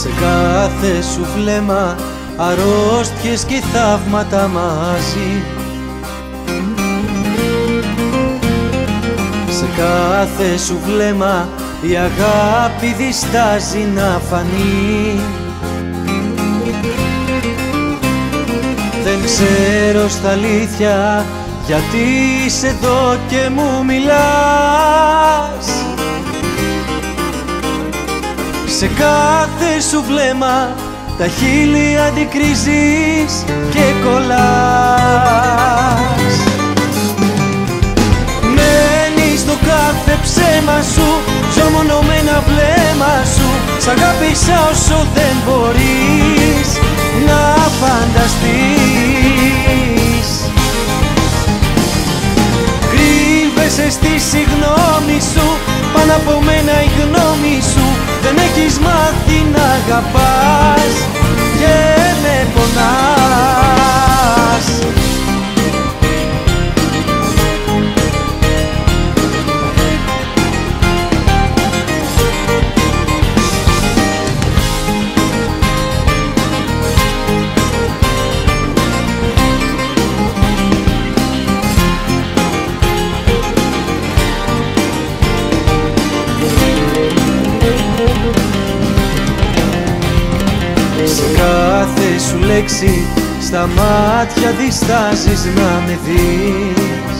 Σε κάθε σου βλέμμα αρρώστιες και θαύματα μαζί. Σε κάθε σου βλέμμα η αγάπη διστάζει να φανεί. Δεν ξέρω στα αλήθεια γιατί είσαι εδώ και μου μιλάς. Σε κάθε σου βλέμμα τα χείλη αντικρίζεις και κολλάς. Μένεις στο κάθε ψέμα σου, ζώμονο με ένα βλέμμα σου. Σ' αγάπησα όσο δεν μπορείς να φανταστείς. Κρύβεσαι στη συγγνώμη σου, πάνω από μένα η γνώμη σου. Δεν έχεις μάθει να αγαπάς και με πονάς. Σε κάθε σου λέξη στα μάτια διστάζεις να με δεις.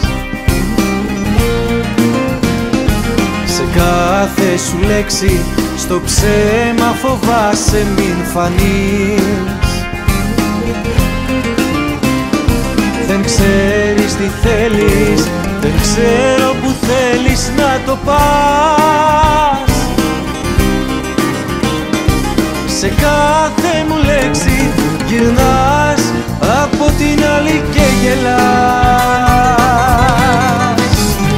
Σε κάθε σου λέξη στο ψέμα φοβάσαι μην φανείς. Δεν ξέρεις τι θέλεις, δεν ξέρω που θέλεις να το πας. Σε κάθε μου λέξη γυρνάς από την άλλη και γελάς.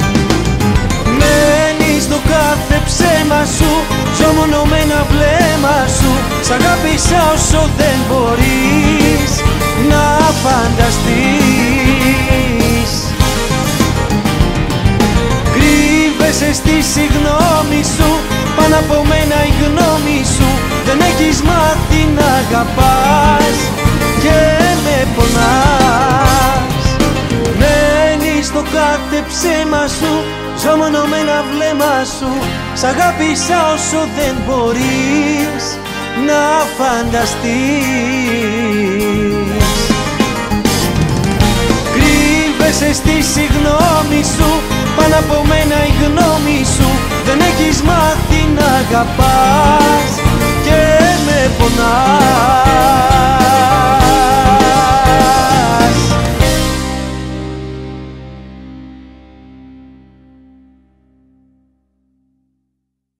Μένεις στο κάθε ψέμα σου, ζώμονο με ένα βλέμμα σου. Σ' αγάπησα όσο δεν μπορείς να φανταστείς. Κρύβεσαι στη συγγνώμη σου, πάνω από μένα η γνώμη σου. Δεν έχεις μάθει να αγαπάς και με πονάς. Μένεις στο κάθε ψέμα σου, ζώμονο με ένα βλέμμα σου. Σ' αγάπησα όσο δεν μπορείς να φανταστείς. Κρύβεσαι στη συγγνώμη σου, πάνω από μένα η γνώμη σου. Δεν έχεις μάθει να αγαπάς